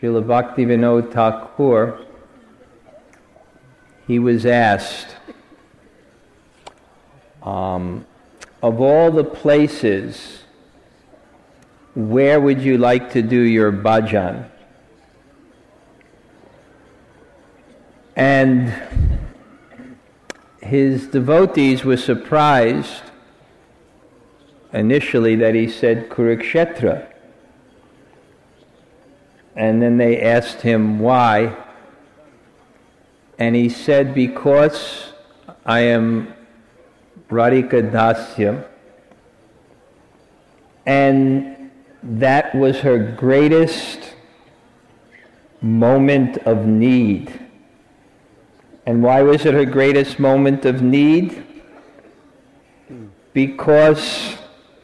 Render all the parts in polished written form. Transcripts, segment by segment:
Srila Bhaktivinoda Thakur, he was asked, of all the places, where would you like to do your bhajan? And his devotees were surprised initially that he said Kurukshetra. And then they asked him why. And he said, because I am Radhika Dasya, and that was her greatest moment of need. And why was it her greatest moment of need? Because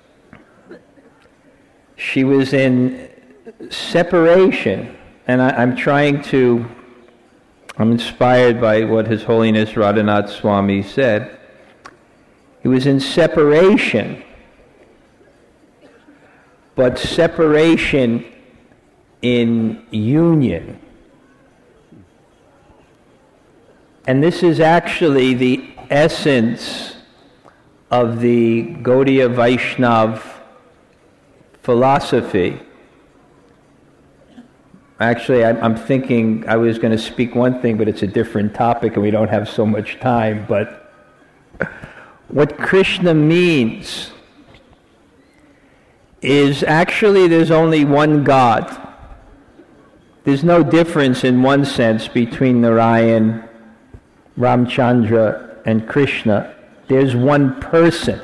she was in separation. And I'm inspired by what His Holiness Radhanath Swami said. He was in separation, but separation in union. And this is actually the essence of the Gaudiya Vaishnav philosophy. Actually, I'm thinking I was going to speak one thing, but it's a different topic and we don't have so much time. But what Krishna means is actually there's only one God. There's no difference in one sense between Narayan, Ramchandra, and Krishna. There's one person.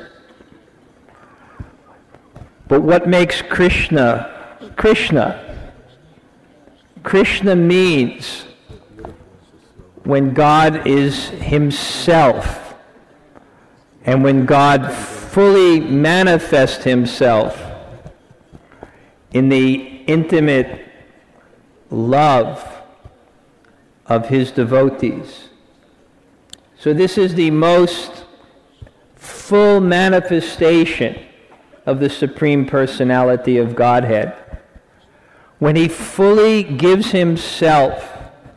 But what makes Krishna, Krishna? Krishna means when God is Himself, and when God fully manifests Himself in the intimate love of His devotees. So this is the most full manifestation of the Supreme Personality of Godhead. When He fully gives Himself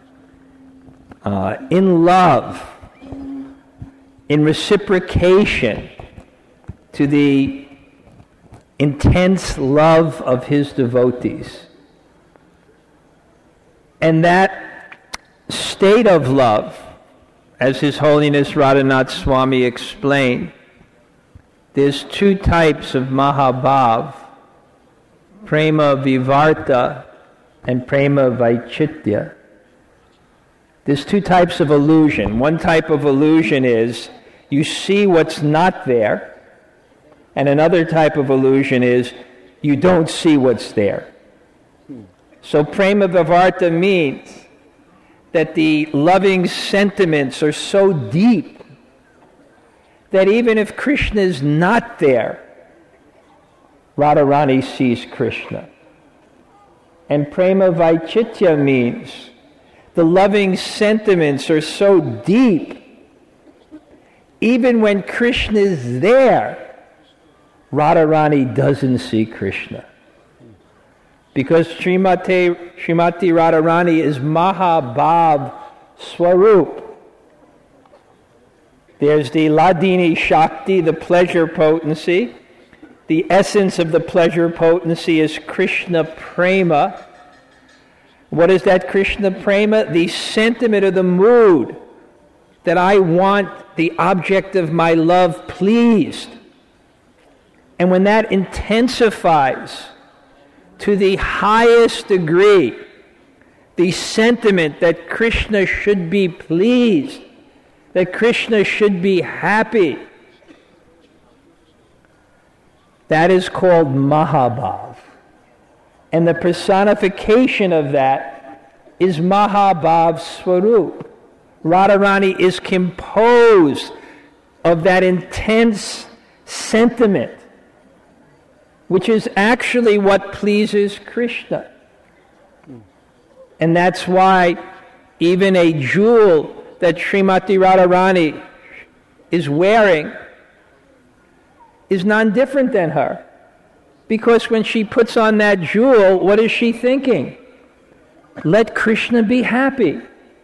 in love, in reciprocation to the intense love of His devotees. And that state of love, as His Holiness Radhanath Swami explained, there's two types of Mahabhav, Prema Vivarta and Prema Vaichitya. There's two types of illusion. One type of illusion is you see what's not there, and another type of illusion is you don't see what's there. So Prema Vivarta means that the loving sentiments are so deep that even if Krishna is not there, Radharani sees Krishna. And Prema Vaichitya means the loving sentiments are so deep, even when Krishna is there, Radharani doesn't see Krishna. Because Srimati Radharani is Mahabhav Swarup. There's the Ladini Shakti, the pleasure potency. The essence of the pleasure potency is Krishna Prema. What is that Krishna Prema? The sentiment of the mood that I want the object of my love pleased. And when that intensifies to the highest degree, the sentiment that Krishna should be pleased, that Krishna should be happy, that is called Mahabhav. And the personification of that is Mahabhav Swarup. Radharani is composed of that intense sentiment, which is actually what pleases Krishna. And that's why even a jewel that Srimati Radharani is wearing is non-different than her. Because when she puts on that jewel, what is she thinking? let Krishna be happy.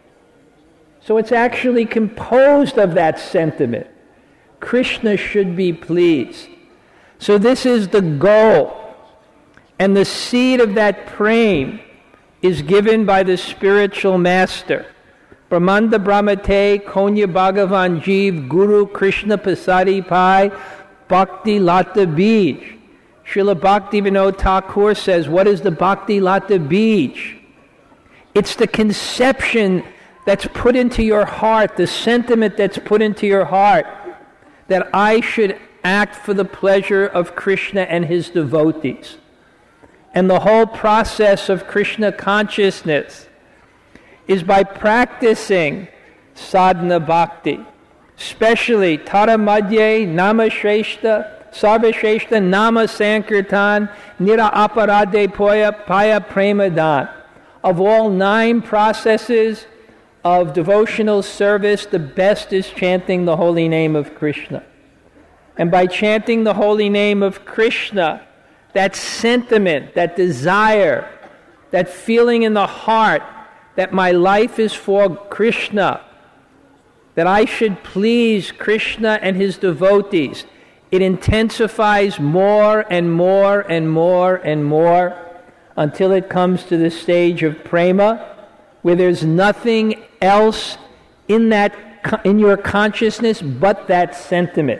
So it's actually composed of that sentiment. Krishna should be pleased. So this is the goal. And the seed of that prema is given by the spiritual master. Brahmanda Brahmate Konya Bhagavan Jeev Guru Krishna Pasadi Pai Bhakti Lata Bij. Srila Bhakti Vinod Thakur says, what is the Bhakti Lata Bij? It's the conception that's put into your heart, the sentiment that's put into your heart, that I should act for the pleasure of Krishna and his devotees. And the whole process of Krishna consciousness is by practicing sadhana bhakti, especially Tara Madhye, Nama Shreshta, Sarva Shreshta, Nama Sankirtan, Nira Aparade Paya Premadan. Of all 9 processes of devotional service, the best is chanting the holy name of Krishna. And by chanting the holy name of Krishna, that sentiment, that desire, that feeling in the heart that my life is for Krishna, that I should please Krishna and his devotees, it intensifies more and more and more and more until it comes to the stage of prema, where there's nothing else in your consciousness but that sentiment.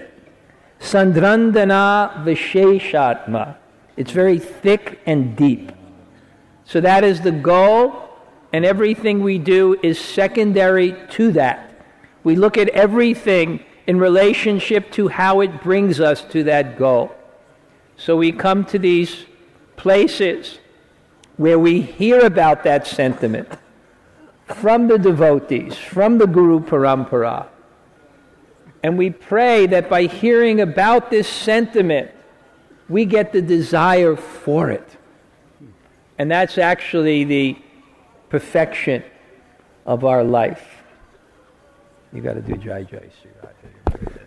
Sandrandana Visheshatma. It's very thick and deep. So that is the goal, and everything we do is secondary to that. We look at everything in relationship to how it brings us to that goal. So we come to these places where we hear about that sentiment from the devotees, from the Guru Parampara. And we pray that by hearing about this sentiment, we get the desire for it. And that's actually the perfection of our life. You got to do Jai Jai Sri Radhe.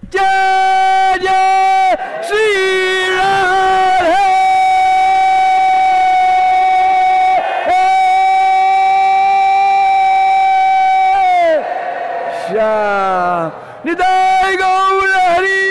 Jai Jai Sri Radhe. Nidai Gaur Hari